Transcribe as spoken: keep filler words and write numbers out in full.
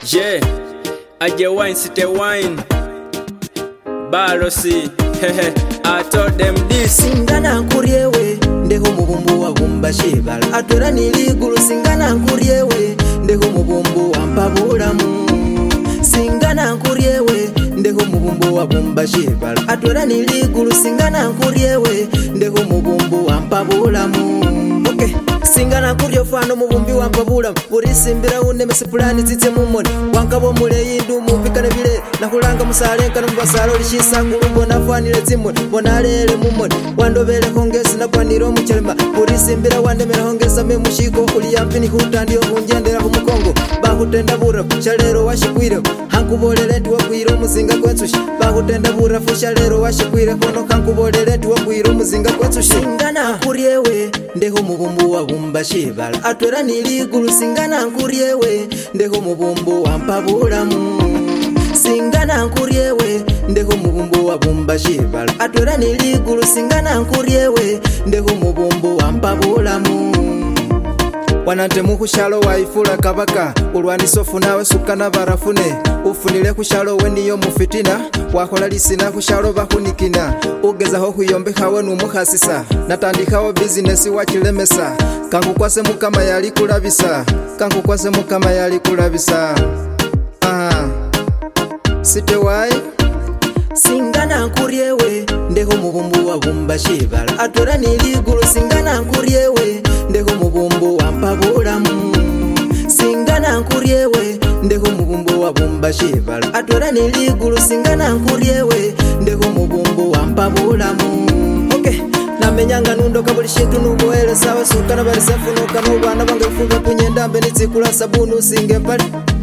Yeah, aje wine city wine Barosi, hehe, I told them this. Singana nkuryewe ndeho mubumbu wa gumba shebala atwera niligulu. Singana nkuryewe ndeho mubumbu wa mpabulamu. Singana nkuryewe ndeho mubumbu wa gumba shebala atwera niligulu. Singana nkuryewe ndeho mubumbu wa mpabulamu. Okay. Singana kuryo fano mubumbi wa mpabulamu. Burisimbira une mesipulani zitse mumoni wankabo mule yindu mupikane bile nakulanga musalenka nomubasalo lishisangulu mbona fanile zimoni mbona lele mumoni wandobele hongesi na kwaniro muchelema. Burisimbira wandemera hongesa me mushiko uli yampini hutandio hunjendera humukongo bahutenda burafu shalero washikwire hankubolele tuwa kwiro muzinga kwensushi bahutenda burafu shalero washikwire kono hankubolele tuwa kwiro muzinga kwensushi. Singana kuryewe ndeho mubumbu wa gumba shebala atwera niligulu. Singana nkuryewe ndeho mubumbu wa mpabulamu. Singana nkuryewe ndeho mubumbu wa gumba shebala atwera niligulu. Singana nkuryewe ndeho mubumbu wa mpabulamu. Wanante mukushalo waifula kabaka ulwanisofu nawe sukana barafune ufunile kushalo weniyo mufitina wakola lisina kushalo bakunikina ugezaho kuyombehawe numukhasisa natandikawo bizinesi wachilemesa kankukwase mukama yali kulabisa kankukwase mukama yali kulabisa. Aha site wai. Singana nkuryewe ndeho mubumbu wa gumba shebala atwera niligulu. Singana nkuryewe ndeho mubumbu wa mpabulamu. Singana nkuryewe ndeho mubumbu wa gumba shebala atwera niligulu. Singana nkuryewe ndeho mubumbu wa mpabulamu. Okay. Namenyanga nundo kabuli shintu nuboele sawa sukana bari safunuka nubana bange fuga kunyenda mbe nitsikula sabunu singe mpali.